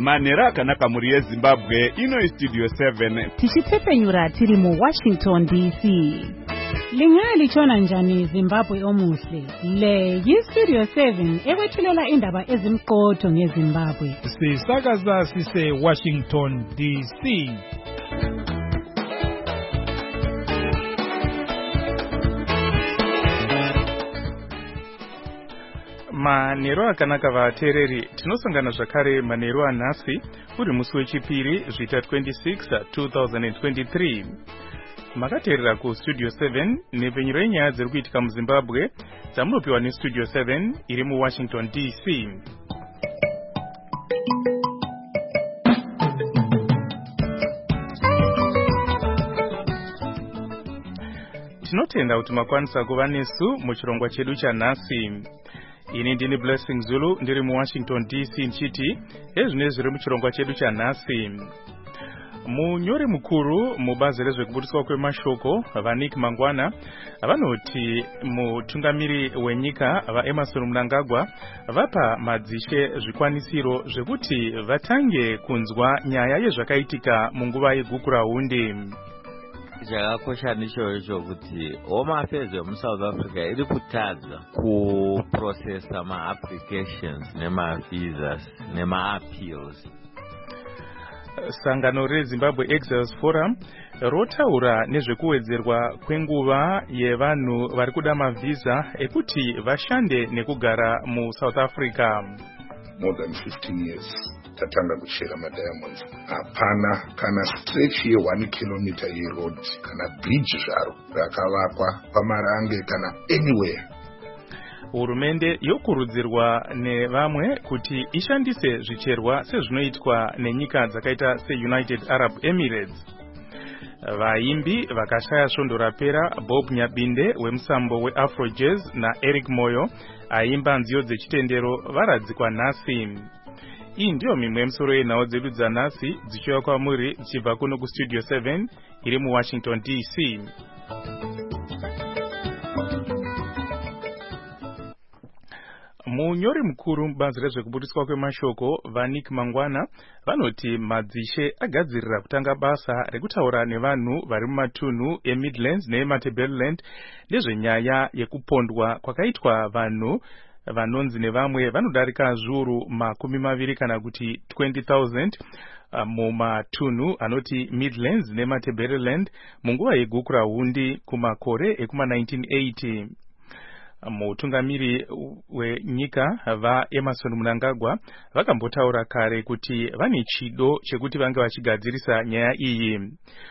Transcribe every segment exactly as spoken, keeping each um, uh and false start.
manhero akanaka muri yezimbabwe ino studio seven tichitepfenyura tiri muwashington D C. Linga lichona njani Zimbabwe omuhle. Le yistudio seven ekwethulela indaba ezimqotho ngeZimbabwe. Sisakaza sise Washington D C. Manhero akanaka vateereri, tinosangana zvakare manhero anhasi uri musi wechipiri zvita twenty-six two thousand twenty-three. Makateerera ku Studio seven nepfenyuro yenyaya dziri kuitika muZimbabwe dzamunopiwa neStudio seven iri muWashington D C. Tinotenda kuti makwanisa kuva nesu muchirongwa chedu chanhasi. Ini ndini Blessing Zulu ndiri muWashington D C nchiti ezvine zviri muchirongwa chedu chanhasi. Munyori mukuru mubazi rezvekubudiswa kwemashoko vaNick Mangwana vanoti mutungamiri wenyika vaEmmerson Mnangagwa vapa madzishe zvikwanisiro zvekuti vatange kunzwa nyaya yezvakaitika munguva yegukurahundi. Chakakosha ndicho kuti Home Affairs yemuSouth Africa iri kutadza kuprocessa ma-applications nema-visas nema-appeals. Sangano reZimbabwe Exiles Forum rotaura nezvekuwedzerwa kwenguva yevanhu vari kuda mavisa ekuti vashande nekugara muSouth Africa. More than fifteen years tatanga kuchera madiamonds. Hapana kana stretch ye one kilometer yeroad kana bridge zvaro rakavakwa pamarange kana anywhere. Hurumende yokurudzirwa nevamwe kuti ishandise zvicherwa sezvinoitwa nenyika dzakaita seUnited Arab Emirates. Vaimbi vakashaya svondo rapera Bob Nyabinde wemusambo weAfro Jazz naEric Moyo aimba nziyo dzechitendero varadzikwa nhasi. Iyi ndiyo mimwe yemusoro yenhau dzedu dzanhasi dzichiuya kwamuri dzichibva kuno kuStudio seven iri muWashington D C. Munyori mukuru mubazi rezvekubudiswa kwemashoko vaNick Mangwana vanoti madzishe agadzirira kutanga basa rekutaura nevanhu vari mumatunhu eMidlands neMatabeleland nezvenyaya yekupondwa kwakaitwa vanhu vanonzi nevamwe vanodarika zviuru makumi maviri kana kuti twenty thousand mumatunhu anoti Midlands neMatabeleland munguva yegukurahundi kumakore ekuma nineteen eighty. Mutungamiri wenyika vaEmmerson Mnangagwa vakambotaura kare kuti vane chido chekuti vange vachigadzirisa nyaya iyi.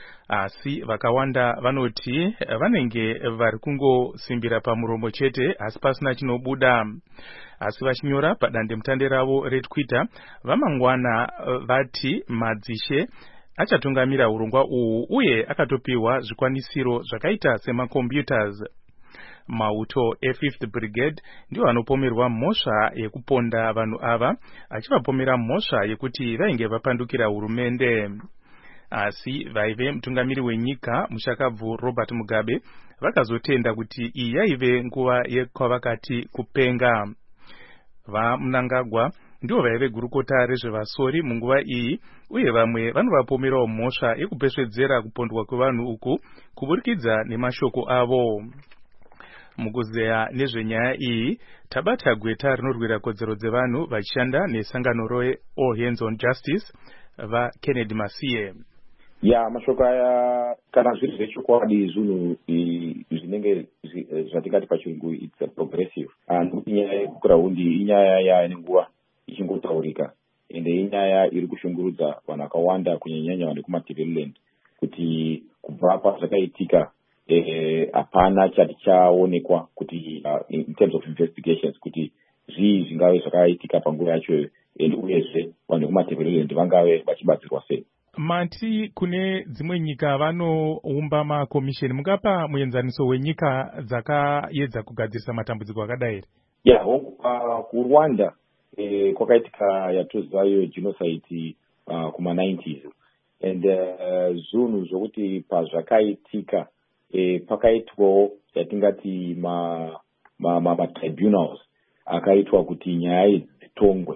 Asi vakawanda vanoti vanenge vari kungosimbira pamuromo chete asi pasina chinobuda. Asi vachinyora padandemutande ravo reTwitter vaMangwana vati madzishe achatungamira hurongwa uhu uye akatopiwa zvikwanisiro zvakaita semacomputers. Mauto e-fifth Brigade ndiwo anopomerwa mhosva yekuponda vanhu ava achivapomera mhosva yekuti vainge vapandukira hurumende. Asi vaive mutungamiri wenyika mushakabvu Robert Mugabe vakazotenda kuti iyi yaive nguva yekwavakati kupenga. VaMnangagwa ndiwo vaive gurukota rezvevasori munguva iyi uye vamwe vanovapomerawo mhosva yekupesvedzera kupondwa kwevanhu uku kuburikidza nemashoko avo. Mukuzeya nezvenyaya iyi tabata gweta rinorwira kodzero dzevanhu vachishanda nesangano roe All Hands on Justice vaKennedy Masiye. Ya mashoko aya kana zviri zvechokwadi zvinhu zvinenge zvatingati pachirungu it's a progressive and inyaya yegukurahundi inyaya yaine nguva ichingotaurika ende inyaya iri kushungurudza vanhu vakawanda kunyanyanya vanhu vekuMatabeleland kuti kubva pazvakaitika hapana chati chaonekwa kuti in terms of investigations kuti zvii zvingave zvakaitika panguva yacho uyezve vanhu vekuMatabeleland vangave vachibatsirwa sei. Mati kune dzimwe nyika vanoumba makomisheni, mungapa muenzaniso wenyika dzakaedza kugadzirisa matambudziko akadai? Ya, kuRwanda kwakaitika yatozivayo genocide kuma nineties and zvinhu zvokuti pazvakaitika pakaitwawo yatingati ma ma ma tribunals akaitwa kuti nyaya dzitongwe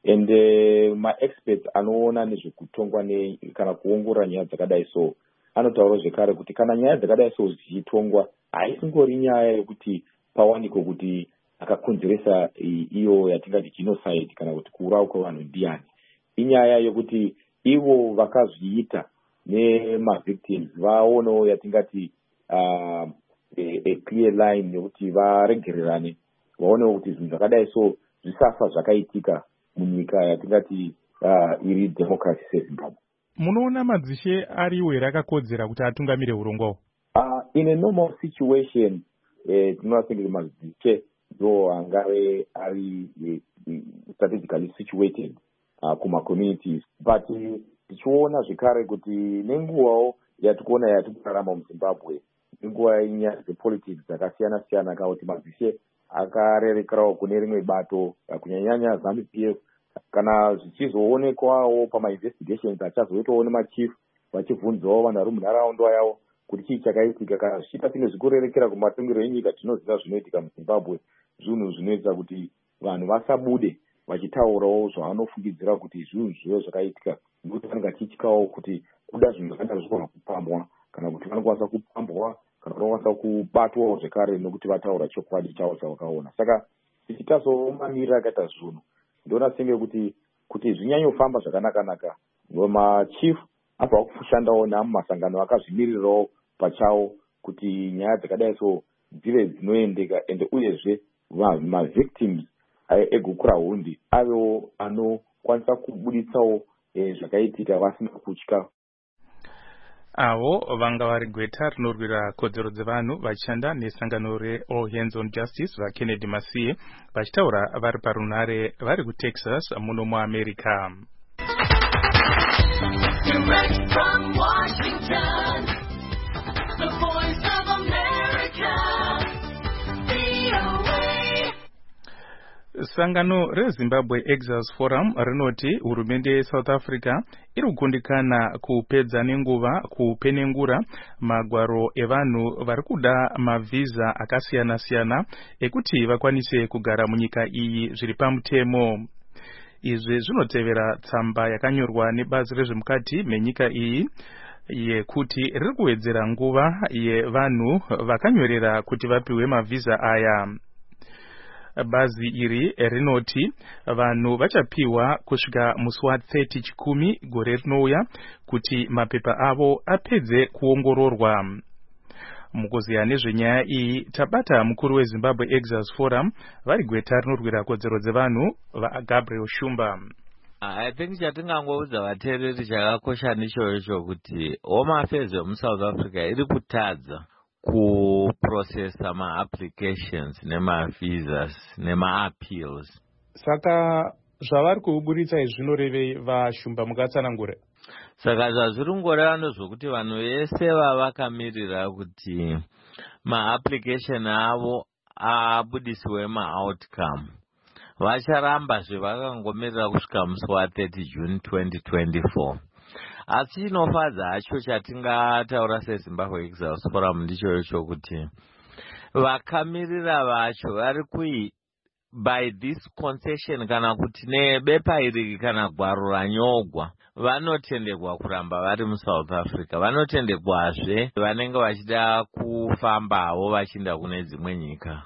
and uh, ma-experts anoona nezvekutongwa kana kuongorora nyaya dzakadai so anotaura zvekare kuti kana nyaya dzakadai so dzichitongwa haisingori nyaya yekuti pawanikwe kuti akakonzeresa iyo yatingati genocide kana kuti kuurawa kwevanhu ndiani. Inyaya yekuti ivo vakazviita nemavictims vaonewo yatingati uh, a, a clear line yekuti varegererane, vaonewo kuti zvinhu zvakadai so zvisafa zvakaitika munyika yatingati uh, iri democracy sezimbabwe. Munoona madzishe ariwo here akakodzera kuti atungamire urongwawo? Uh, in a normal situation tinoratidza kuti madzishe ndo angave ari strategically situated uh, kuma-communities, but tichiona zvekare kuti nenguvawo yatikuona yatikurarama muZimbabwe nenguva yenyaya dzepolitics dzakasiyana-siyana kana kuti madzishe akarerekerawo kune rimwe bato kunyanyanya ZANU P F, kana zvichizoonekwawo pama-investigations achazoitawo nemachief vachibvunzawo vanhu vari munharaunda yavo kuti chii chakaitika. Kana zvichiita tinge zvikurerekera kumatongero enyika tinoziva zvinoitika muZimbabwe, zvinhu zvinoita kuti vanhu vasabude vachitaurawo zvavanofungidzira kuti zvinhu zvivo zvakaitika, nekuti vanenge vachiitikawo kuti kuda zvinhu zvakadaro zvikona kupambwa kana kuti vanokwanisa kupambwa kana vanokwanisa kubatwawo zvekare nekuti vataura chokwadi chavo chavakaona. Saka tichitazomamirira akaita zvinhu ndoona senge kuti kuti zvinyanyofamba zvakanaka-naka machief abva kushandawo namumasangano akazvimirirawo pachawo kuti nyaya dzakadai so dzive dzinoendeka, ende uyezve mavictims egukura hundi avewo anokwanisa kubuditsawo eh, zvakaitika vasina kutya. Avo vanga vari gweta rinorwira kodzero dzevanhu vachishanda nesangano reAll Hands on Justice vaKennedy Masiye vachitaura vari parunare vari kuTexas muno muAmerica. Direct from Washington, the voice of America, V O A. Sangano reZimbabwe Exiles Forum rinoti hurumende yeSouth Africa iri kugundikana kupedza nenguva kupenengura magwaro evanhu vari kuda mavhiza akasiyana-siyana ekuti vakwanise kugara munyika iyi zviri pamutemo. Izvi zvinotevera tsamba yakanyorwa nebazi rezvemukati menyika iyi yekuti riri kuwedzera nguva yevanhu vakanyorera kuti vapiwe mavhiza aya. Bazi iri rinoti vanhu vachapiwa kusvika musi wathirty chikumi gore rinouya kuti mapepa avo apedze kuongororwa. Mukuziya nezvenyaya iyi tabata mukuru weZimbabwe Exiles Forum vari gweta rinorwira kodzero dzevanhu vaGabriel Shumba. I think chatingangoudza vateereri chakakosha ndichocho kuti Home Affairs yomuSouth Africa iri kutadza kuprocessa ma-applications nema-visas nema-appeals. Saka zvavari kuburitsa izvi zvinorevei vaShumba mukatsanangura? Saka zvazviri ngoreva ndezvokuti vanhu vese vavakamirira kuti ma-application avo abudisiwe ma-outcome vacharamba zvevakangomirira kusvika musi wathirty June twenty twenty-four. Asi chinofadza hacho chatingataura seZimbabwe Exiles Forum ndichocho kuti vakamirira vacho vari kui by this concession kana kuti nebepa iri kana gwaro ranyogwa vanotendegwa kuramba vari muSouth Africa. Vanotendekwazve vanenge vachida kufambawo vachienda kune dzimwe nyika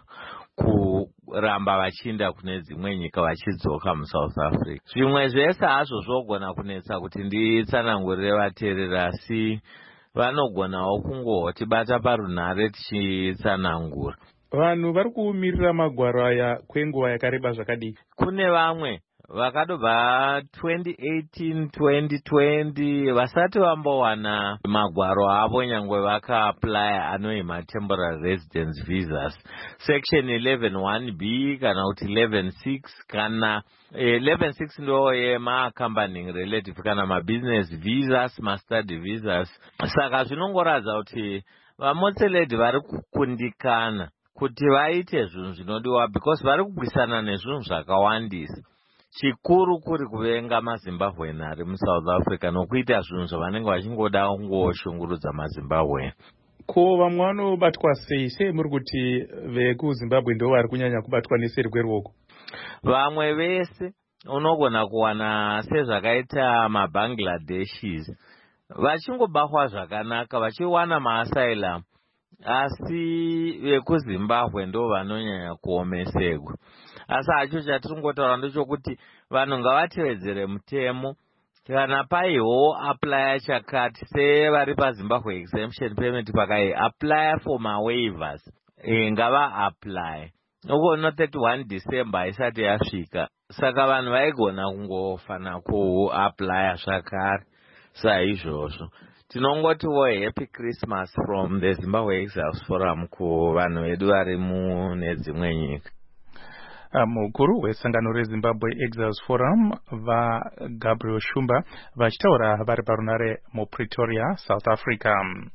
kuramba vachienda kune dzimwe nyika vachidzoka muSouth Africa. Zvimwe zvese hazvo zvogona kunetsa kuti nditsanangurire vateereri, asi vanogonawo kungotibata parunhare tichitsanangura. Vanhu vari kumirira magwaro aya kwenguva yakareba zvakadii? Kune vamwe vakadobva twenty eighteen twenty twenty vasati vambowana magwaro avo nyangwe vakaapply anoima temporary residence visas section eleven one B kana kuti eleven six kana eleven six ndo yema-accompanying relative kana ma-business visas ma-study visas. Saka zvinongoradza kuti vamotseledi vari kukundikana kuti vaite zvinhu zvinodiwa because vari kupwisana nezvinhu zvakawandisa. Chikuru kuri kuvenga maZimbabwean ari muSouth Africa nokuita zvinhu zvavanenge vachingoda kungoshungurudza maZimbabwean. Ko vamwe vanobatwa sei? Sei muri kuti vekuZimbabwe ndo vari kunyanya kubatwa neseri kweruoko? Vamwe vese unogona kuwana sezvakaita maBangladeshis vachingobahwa zvakanaka vachiwana maasylum, asi vekuZimbabwe ndo vanonyanya kuomeserwa. Asi hacho chatiringotaura ndechokuti vanhu ngavatevedzere mutemo. Kana paiwo apply chakati sevari paZimbabwe exemption payment pakai apply for ma waivers, e, ngava apply uko no thirty-one December isati yasvika, saka vanhu vaigona kungofana ku apply zvakare. Saizvozvo tinongoti wo happy Christmas from the Zimbabwe Exiles Forum ku vanhu vedu vari mune dzimwe nyika. Mukuru wesangano reZimbabwe Exiles Forum vaGabriel Shumba vachitaura vari parunare muPretoria, South Africa.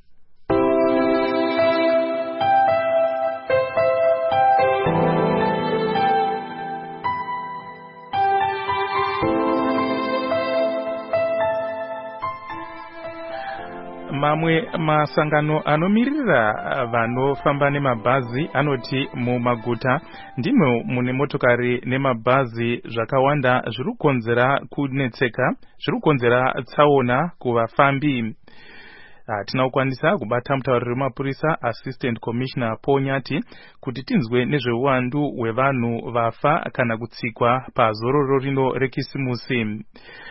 Mamwe masangano anomirira vanofamba nemabhazi anoti mumaguta ndimo mune motokari nemabhazi zvakawanda zviri kukonzera kunetseka, zviri kukonzera tsaona kuvafambi. Hatina kukwanisa kubata mutauriri wemapurisa Assistant Commissioner Paul Nyati kuti tinzwe nezveuwandu hwevanhu vafa kana kutsikwa pazororo rino rekisimusi.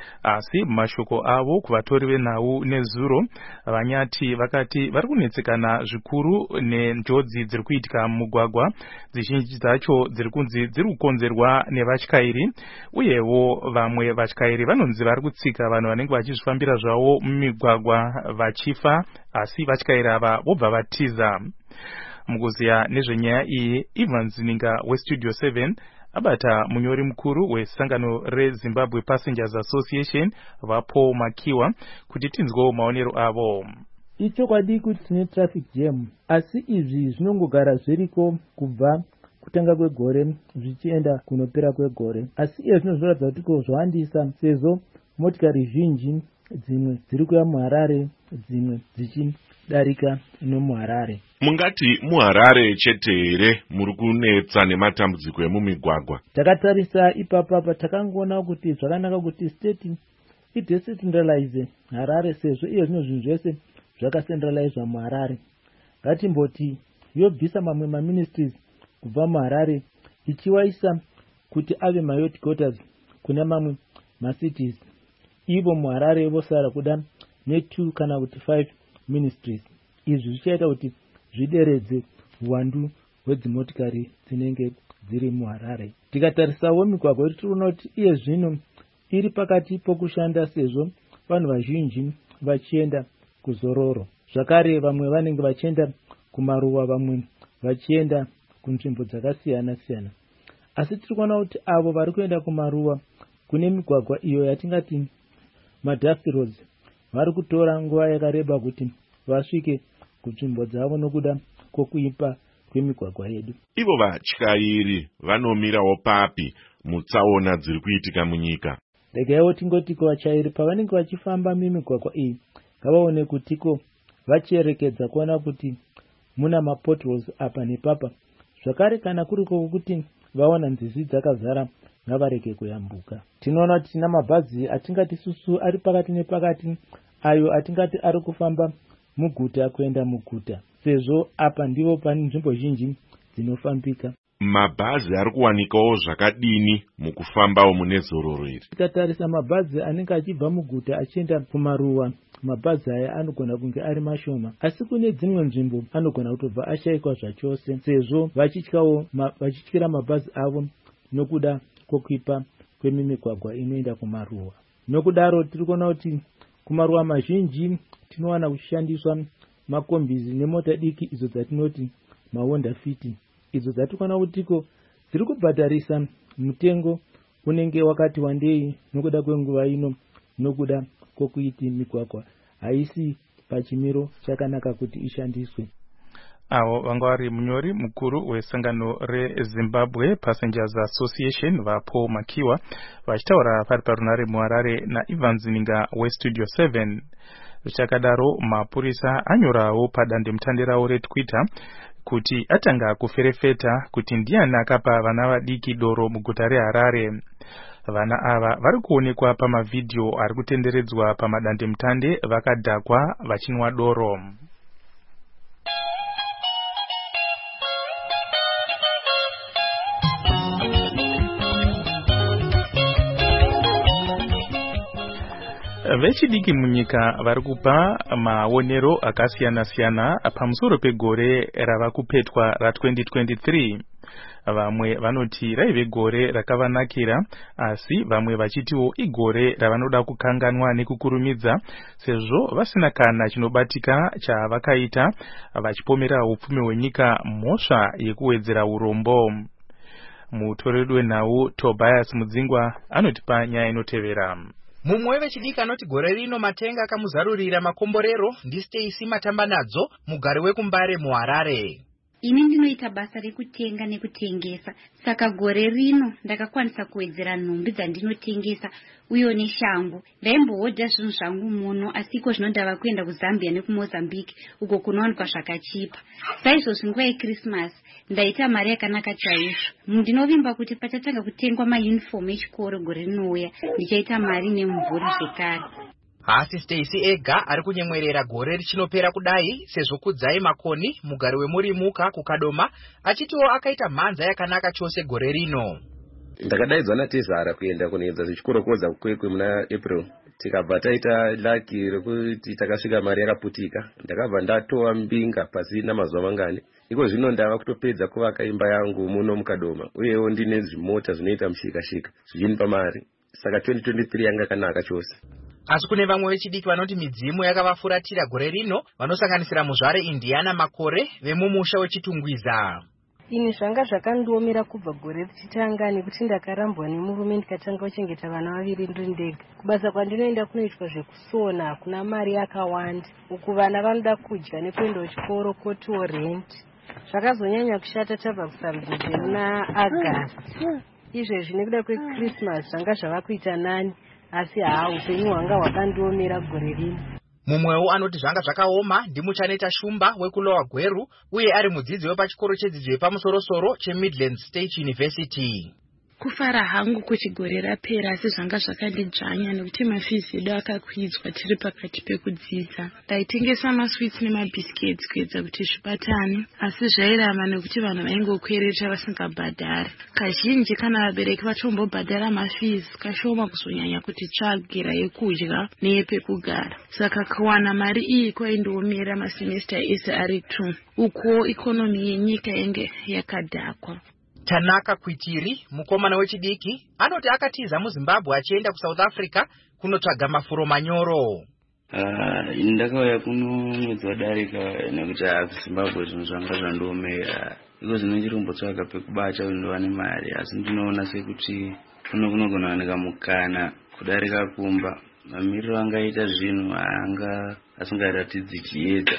Asi mashoko avo kuvatori venhau nezuro, Vanyati vakati vari kunetsekana zvikuru nenjodzi dziri kuitika mugwagwa, dzizhinji dzacho dziri kunzi dziri kukonzerwa nevatyairi, uyewo vamwe vatyairi vanonzi vari kutsika vanhu vanenge vachizvifambira zvavo mumigwagwa vachifa, asi vatyairi ava vobva vatiza. Mukuziya nezvenyaya iyi, Ivan Zininga weStudio seven abata munyori mukuru wesangano reZimbabwe Passengers Association vaPaul Makiwa kuti tinzwewo maonero avo. Ichokwadi kuti tine traffic jam, asi izvi zvinongogara zviriko kubva kutanga kwegore zvichienda kunopera kwegore, asi izvi zvinoratidza kuti ko zvawandisa sezvo motikari zhinji dzimwe dziri kuya muHarare dzimwe dzichidarika nomuHarare. Mungati muHarare chete here muri kunetsa nematambudziko emumigwagwa? Takatarisa ipapa takangoona kuti zvakanaka kuti state idecentralize Harare sezvo iyo zvino zvinhu zvese zvakacentralizwa muHarare. Ngatimboti yobvisa mamwe maministries kubva muHarare ichiwaisa kuti ave maheadquarters kuna mamwe macities. Ivo muHarare vosara kuda ne2 kana kuti five ministries. Izvi zvichaita kuti zvideredze uwandu hwedzimotikari dzinenge dziri muHarare. Tikatarisawo migwagwa yedu tinoona kuti iye zvino iri pakati pokushanda sezvo vanhu vazhinji vachienda kuzororo. Zvakare vamwe vanenge vachienda kumaruwa, vamwe vachienda kunzvimbo dzakasiyana siyana. Asi tiri kuona kuti avo vari kuenda kumaruwa kune migwagwa iyo yatingati madust roads vari kutora nguva yakareba kuti vasvike kunzvimbo dzavo nokuda kwokuipa kwemigwagwa yedu. Ivo vatyairi vanomirawo papi mutsaona dziri kuitika munyika? Regaiwo tingotiko vatyairi pavanenge vachifamba mimigwagwa iyi ngavaone kutiko vachiyerekedza kuona kuti muna mapotholes apa nepapa. Zvakare kana kuriko kuti vaona nzizi dzakazara ngavarege kuyambuka. Tinoona kuti tina mabhazi atingati susu ari pakati nepakati, ayo atingati ari kufamba muguta kuenda muguta, sezvo apa ndivo pane nzvimbo zhinji dzinofambika. Mabhazi ari kuwanikawo zvakadini mukufambawo mune zororo iri? Tikatarisa mabhazi anenge achibva muguta achienda kumaruwa, mabhazi aya anogona kunge ari mashoma, asi kune dzimwe nzvimbo anogona kutobva ashayikwa zvachose, sezvo vachityawo ma, vachityira mabhazi avo nokuda kwokuipa kwemimigwagwa inoenda kumaruwa. Nokudaro tiri kuona kuti kumaruwa mazhinji tinowana kushandiswa makombizi nemota diki idzo dzatinoti mahonda fiti, idzo dzatikona kutiko dziri kubhadharisa mutengo unenge wakati wandei nokuda kwenguva ino, nokuda kwokuiti migwagwa haisi pachimiro chakanaka kuti ishandiswe. Avo vanga vari munyori mukuru wesangano reZimbabwe Passengers Association vaPaul Makiwa vachitaura pari parunare muHarare naIvan Zininga weStudio seven. Zvichakadaro mapurisa anyorawo padande mutande rawo reTwitter kuti atanga kuferefeta kuti ndiani akapa vana vadiki doro muguta reHarare. Vana ava vari kuonekwa pamavhidhiyo ari kutenderedzwa pamadandemutande vakadhakwa vachinwa doro. Vechidiki munyika vari kupa maonero akasiyana-siyana pamusoro pegore rava kupetwa ra-twenty twenty-three. Vamwe vanoti raive gore rakavanakira, asi vamwe vachitiwo igore ravanoda kukanganwa nekukurumidza sezvo vasina kana chinobatika chavakaita vachipomera upfumi hwenyika mhosva yekuwedzera urombo. Mutoreri wenhau Tobias Mudzingwa anotipa nyaya inotevera. Mumwe wevechidiki anoti gore rino matenga akamuzarurira makomborero ndiStacy Matambanadzo, mugari wekuMbare muHarare. Ini ndinoita basa rekutenga nekutengesa, saka gore rino ndakakwanisa kuwedzera nhumbi dzandinotengesa uye neshangu. Ndaimbohodha zvinhu zvangu muno, asi iko zvino ndava kuenda kuZambia nekuMozambique uko kunowanikwa zvakachipa. Saizvozvo nguva yeChristmas ndaita mari yakanaka chaizvo. Ndinovimba kuti pachatanga kutengwa mayunifomu echikoro gore rinouya ndichaita mari nemumvuri zvekare. Hasi Stacy ega ari kunyemwerera gore richinopera kudai sezvo Kudzai Makoni, mugari wemurimuka kuKadoma, achitiwo akaita mhanza yakanaka chose gore rino. Ndakadaidzwa naTezara kuenda kunoedza zvichikoro kodza kwekwe muna April. Tikabva taita laki rekuti takasvika mari yakaputika. Ndakabva ndatowa mbinga pasina mazuva mangani. Iko zvino ndava kutopedza kuvaka imba yangu muno muKadoma, uyewo ndine zvimota zvinoita mushika-shika zvichinipa mari. Saka twenty twenty-three yanga yakanaka chose. Asi kune vamwe vechidiki vanoti midzimu yakavafuratira gore rino, vanosanganisira muzvare Indiana Makore vemumusha weChitungwiza. Ini zvanga zvakandiomera kubva gore richitanga nekuti ndakarambwa nemurume ndikatanga kuchengeta vana vaviri ndiri ndega. Kubasa kwandinoenda kunoitwa zvekusona kuna mari yakawanda. Uku vana vanoda kudya nekuenda kuchikoro kotiwo rent. Zvakazonyanya kushata tabva kusarudzi muna August. Izvezvi nekuda kweChristmas zvanga zvava kuita nani, asi haa upenyu hwanga hwakandiomera gore rino. Mumwewo anoti zvanga zvakaoma ndimuchaneta Shumba wekulowa Gweru uye ari mudzidzi wepachikoro chedzidzo yepamusoro-soro cheMidlands State University. Kufara hangu kuchigore rapera, asi zvanga zvakandidzvanya nekuti mafizi edu akakwidzwa tiri pakati pekudzidza. Ndaitengesa maswits nemabhisiketsi kuedza kuti zvibatane, asi zvairama nekuti vanhu vaingokwereta vasingabhadhari. Kazhinji kana vabereki vatombobhadhara mafizi, kashoma kuzonyanya kuti tsvagira yekudya neyepekugara. Saka kuwana mari iyi kwaindiomera masemesta ese ari two. Uko ikonomi yenyika yange yakadhakwa. Tanaka Kwitiri, mukomana wechidiki, anoti akatiza muZimbabwe achienda kuSouth Africa kunotsvaga mafuro manyoro. Uh, ndakauya kuno mwedzi wadarika nekuti kuZimbabwe zvinhu zvanga zvandiomera. Iko zvino ndichirombotsvaga pekubata kuti ndiwane mari, asi ndinoona sekuti kuno kunogona kuwanika mukana kudarika kumba. Mamiriro angaita zvinhu anga asingaratidzi chiedza.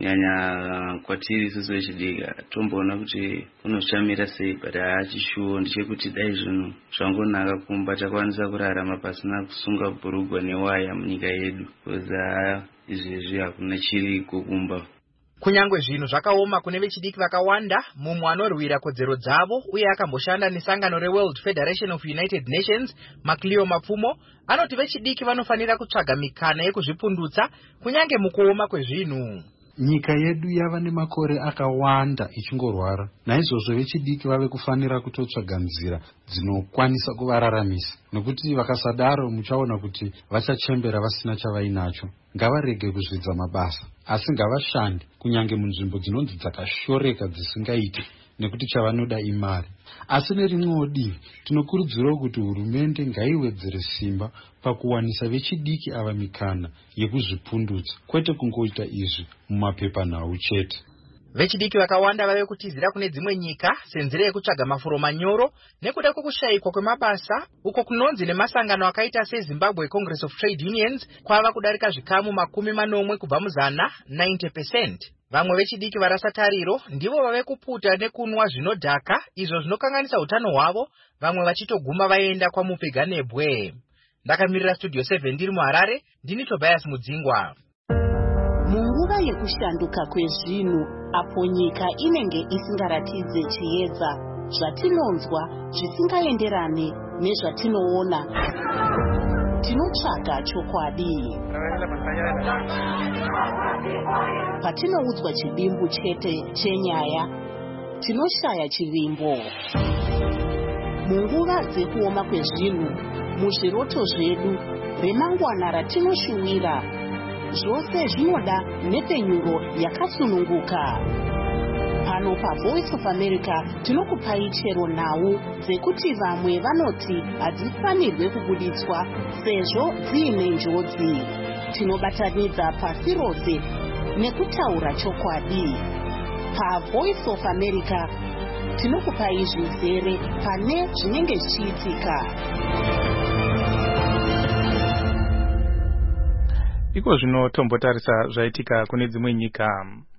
Nyanya kwatiri isusu vechidiki tomboona kuti unoshamira sei, but haachishuwo ndechekuti dai zvinhu zvangonaka kumba takwanisa kurarama pasina kusunga bhurugwa newaya munyika yedu, koza izvezvi hakuna chiriko kumba. Kunyangwe zvinhu zvakaoma kune vechidiki vakawanda, mumwe anorwira kodzero dzavo uye akamboshanda nesangano reWorld Federation of United Nations, Macleo Mapfumo, anoti vechidiki vanofanira kutsvaga mikana yekuzvipundutsa kunyange mukuoma kwezvinhu. Nyika yedu yava nemakore akawanda ichingorwara. Naizvozvo vechidiki vave kufanira kutotsvaga nzira dzinokwanisa kuvararamisa. Nekuti vakasadaro muchaona kuti vachachembera vasina chavainacho. Ngavarege kuzvidza mabasa, asi ngavashande kunyange munzvimbo dzinonzi dzakashoreka dzisingaiti, nekuti chavanoda imari. Asi nerimwewo divi tinokurudzirawo kuti hurumende ngaiwedzere simba pakuwanisa vechidiki ava mikana yekuzvipundutsa, kwete kungoita izvi mumapepanhau chete. Vechidiki vakawanda vave kutizira kune dzimwe nyika senzira yekutsvaga mafuro manyoro nekuda kwekushayikwa kwemabasa, uko kunonzi nemasangano akaita seZimbabwe Congress of Trade Unions kwava kudarika zvikamu makumi manomwe kubva muzana ninety percent. Vamwe vechidiki varasa tariro ndivo vave kuputa nekunwa zvinodhaka, izvo zvinokanganisa utano hwavo, vamwe vachitoguma vaenda kwaMupeganebwe. Ndakamirira Studio seven ndiri muHarare, ndini Tobias Mudzingwa. Munguva munguva yekushanduka kwezvinhu apo nyika inenge isingaratidze chiedza, zvatinonzwa zvisingaenderane nezvatinoona. Tinotsvaga chokwadi. Patinoudzwa chidimbu chete chenyaya, tinoshaya chivimbo. Munguva dzekuoma kwezvinhu, muzviroto zvedu, remangwana ratinoshuwira, zvose zvinoda nepenyuro yakasununguka. Pano paVoice of America tinokupai chero nhau dzekuti vamwe vanoti hadzifanirwe kubuditswa sezvo dziine njodzi. Tinobatanidza pasi rose nekutaura chokwadi. PaVoice of America tinokupai zvizere pane zvinenge zvichiitika. Iko zvino tombotarisa zvaitika kune dzimwe nyika.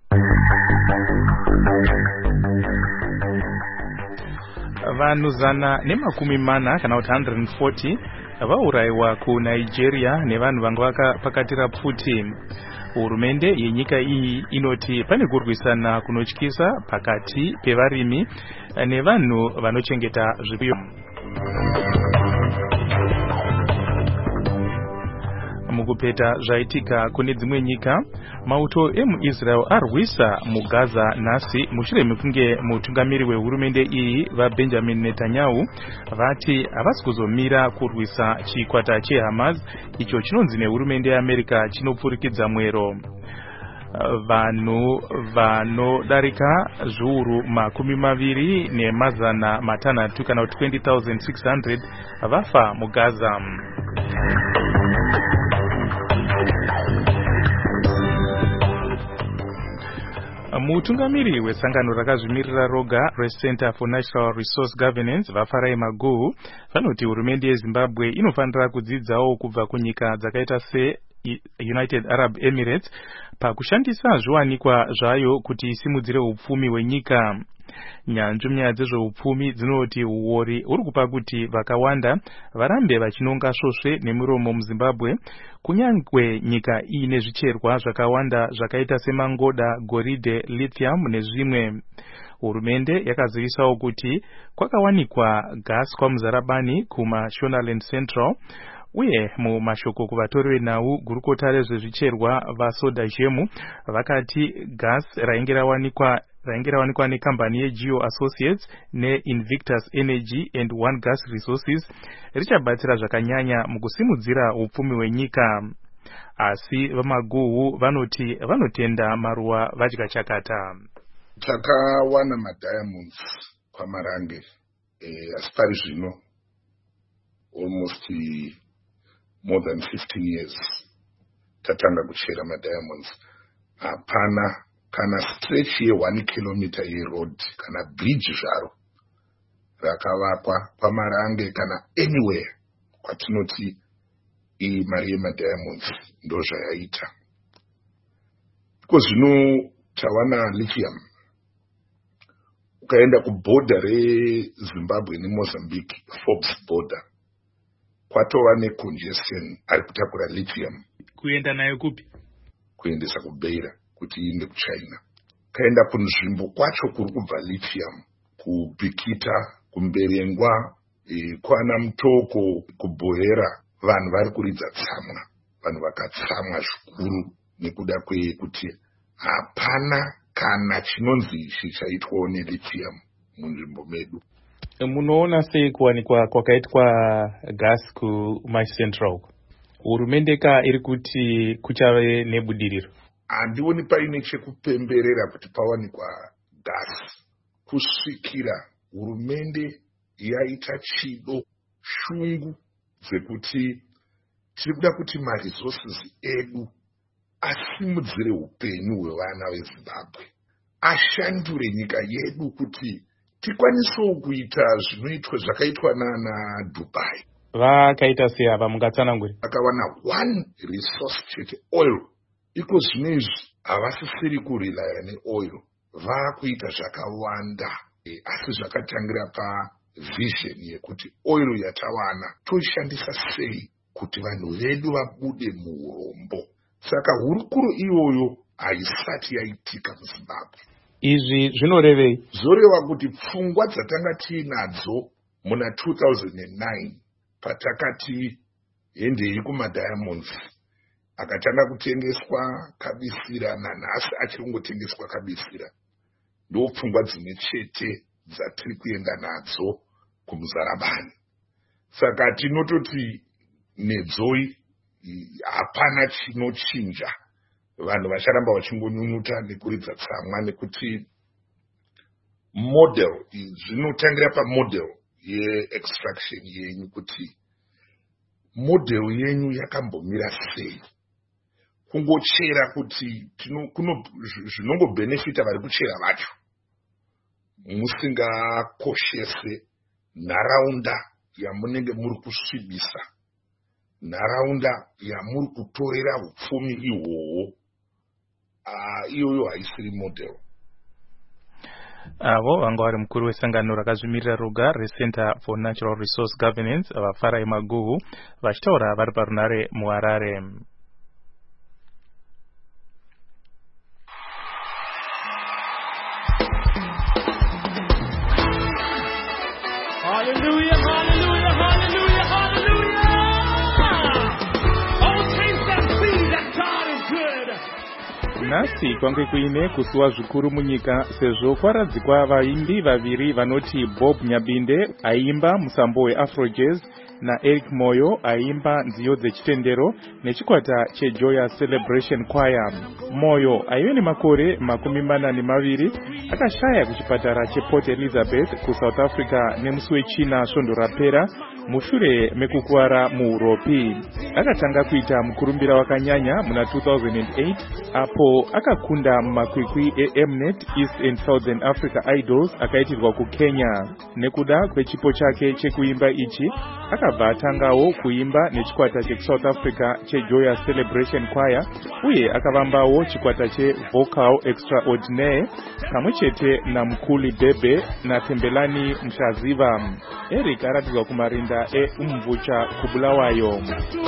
Vanhu zana nemakumi mana kana kuti one hundred forty vaurayiwa kuNigeria nevanhu vanga vakapakatira pfuti. Hurumende yenyika iyi inoti pane kurwisana kunotyisa pakati pevarimi nevanhu vanochengeta zvifuyo. Mukupeta zvaitika kune dzimwe nyika, mauto emuIsrael arwisa muGaza nhasi mushure mekunge mutungamiri wehurumende iyi vaBenjamin Netanyahu vati havasi kuzomira kurwisa chikwata cheHamas icho chinonzi nehurumende yeAmerica chinopfurikidza mwero. Vanhu vanodarika zviuru makumi maviri nemazana matanhatu kana kuti twenty thousand six hundred vafa muGaza. Mutungamiri wesangano rakazvimirira roga reCenter for Natural Resource Governance vaFarai Maguhu vanoti hurumende yeZimbabwe inofanira kudzidzawo kubva kunyika dzakaita se United Arab Emirates pakushandisa zviwanikwa zvayo kuti isimudzire upfumi hwenyika. Nyanzvi munyaya dzezveupfumi dzinoti uori uri kupa kuti vakawanda varambe vachinonga svosve nemiromo muZimbabwe, kunyangwe nyika iine zvicherwa zvakawanda zvakaita semangoda, goridhe, lithium nezvimwe. Hurumende yakazivisawo kuti kwakawanikwa gas kwamuzarabani kumaShonaland Central, uye mumashoko kuvatori venhau gurukota rezvezvicherwa vaSodajemu vakati gas rainge rawanikwa rainge rawanikwa nekambani yeGeo Associates neInvictus Energy and One Gas Resources richabatsira zvakanyanya mukusimudzira upfumi hwenyika. Asi vaMaguhu vanoti vanotenda maruva vadya chakata. Takawana madiamonds kwaMarange eh, asi pari zvino almost more than fifteen years tatanga kuchera madiamonds. Hapana kana stretch ye one kilometer yeroad kana bridge zvaro rakavakwa paMarange kana anywhere kwatinoti iyi mari yemadiamonds ndo zvayaita. Iko zvino tawana lithium. Ukaenda kuborder reZimbabwe neMozambique, Forbes border, kwatova necongestion ari kutakura lithium. Kuenda nayo kupi? Kuendesa kuBeira kuti iende kuChina. Kaenda kunzvimbo kwacho kuri kubva lithium, kuBikita, kuMberengwa, e, kwana Mutoko, kuBohera, vanhu vari kuridza tsamwa. Vanhu vakatsamwa zvikuru nekuda kwekuti hapana kana chinonzi chichaitwawo nelithium munzvimbo medu. Munoona sei kuwanikwa kwakaitwa gas kumaCentral? Hurumende ka iri kuti kuchave nebudiriro? Handioni paine chekupemberera kuti pawanikwa gas. Kusvikira hurumende yaita chido shungu dzekuti tiri kuda kuti maresources edu asimudzire upenyu hwevana veZimbabwe, ashandure nyika yedu kuti tikwanisewo kuita zvinoitwa zvakaitwa nana Dubai. Vakaita sei ava mungatsanangure? Vakawana one resource chete, oil. Iko zvinezvi havasisiri kurilaya neoil, vakuita zvakawanda, e, asi zvakatangira pavision yekuti oil yatawana toishandisa sei kuti vanhu vedu vabude muurombo. Saka hurukuro iyoyo haisati yaitika muZimbabwe. Izvi zvinorevei? Zvoreva kuti pfungwa dzatanga tiinadzo muna two thousand nine patakati hendei kumadiamonds akatanga kutengeswa kabisira nanhasi achiri kungotengeswa kabisira, ndo pfungwa dzimwe chete dzatiri kuenda nadzo kumuzarabani. Saka tinototi nedzoi hapana chinochinja, vanhu vacharamba vachingonyunyuta nekuridza tsamwa, nekuti model zvinotangira pamodel yeextraction yenyu, kuti model yenyu yakambomira sei. Kungochera kuti zvinongobenefita vari kuchera vacho, musingakoshese nharaunda yamunenge muri kusvibisa, nharaunda yamuri kutorera upfumi ihwohwo. Iyoyo haisiri model. Avo vanga vari mukuru wesangano rakazvimirira roga reCenter for Natural Resource Governance Vafarai Maguhu vachitaura vari parunare muHarare. Hallelujah, hallelujah, hallelujah, hallelujah. Oh, taste and see that God is good. Nhasi kwange kuine kusuwa zvikuru munyika sezvo kwaradzikwa vaimbi vaviri vanoti Bob Nyabinde aimba musambo weAfrojazz naEric Moyo aimba nziyo dzechitendero nechikwata cheJoya Celebration Choir. Moyo aive nemakore makumi mana nemaviri akashaya kuchipatara chePort Elizabeth kuSouth Africa nemusi wechina svondo rapera mushure mekukuwara muuropi. Akatanga kuita mukurumbira wakanyanya muna two thousand eight apo akakunda mumakwikwi eMnet East and Southern Africa Idols akaitirwa kuKenya. Nekuda kwechipo chake chekuimba ichi akabva atangawo kuimba nechikwata cheSouth Africa cheJoya Celebration Choir uye akavambawo chikwata cheVocal Extraordinaire pamwe chete naMkuli Bebe naTembelani Mshaziva. Eric aratidzwa kumarinda eUmvucha Kubulawayo.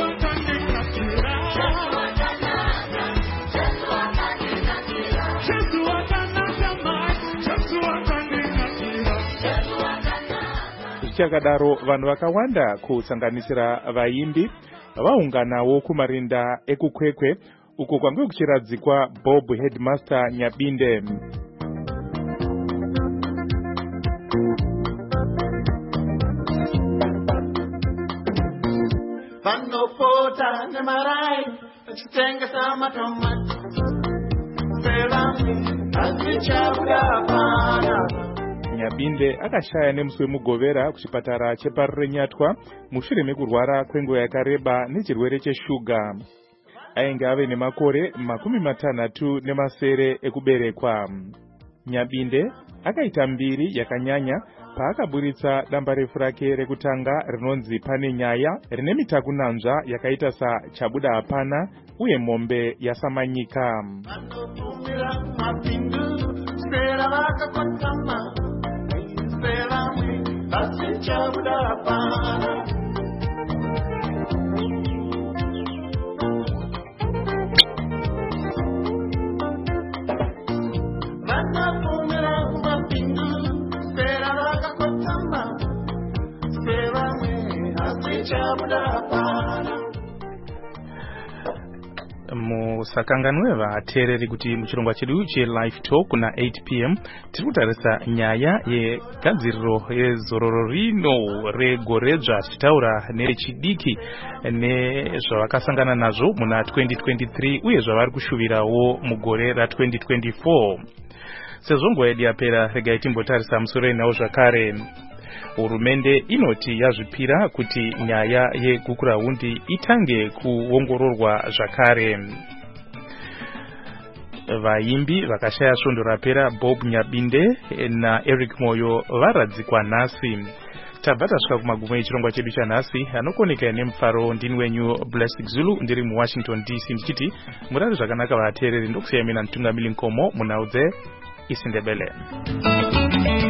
Chakadaro vanhu vakawanda kusanganisira vaimbi vaunganawo kumarinda ekukwekwe uko kwange kuchiradzikwa Bob Headmaster Nyabinde. Vanopota nemarai vachitengesa matomati serami azvichabuda hapana. Nyabinde akashaya nemusi wemugovera kuchipatara chepaRenyatwa mushure mekurwara kwenguva yakareba nechirwere cheshuga. Ainge ave nemakore makumi matanhatu nemasere ekuberekwa. Nyabinde akaita mbiri yakanyanya paakaburitsa damba refu rake rekutanga rinonzi Pane Nyaya rine mitakunanzva yakaita saChabuda Hapana uye Mombe Yasamanyika. Musakanganwe vateereri kuti muchirongwa chedu cheLive Talk na eight p m tiri kutarisa nyaya yegadziriro yezororo rino regoredzva tichitaura nechidiki nezvavakasangana nazvo muna twenty twenty-three uye zvavari kushuvirawo mugore ra twenty twenty-four. Sezvo nguva yedu yapera regai timbotarisa musoro inawo zvakare. Hurumende inoti yazvipira kuti nyaya yegukurahundi itange kuongororwa zvakare. Vaimbi vakashaya svondo rapera Bob Nyabinde naEric Moyo varadzikwa nhasi. Tabva tasvika kumagumo echirongwa chedu chanhasi anokoneka nemufaro. Ndini wenyu Blessed Zulu ndiri muWashington D C ndichiti murari zvakanaka vateereri ndokusiyamina mutungamiri Nkomo munhau dzeIsindebele.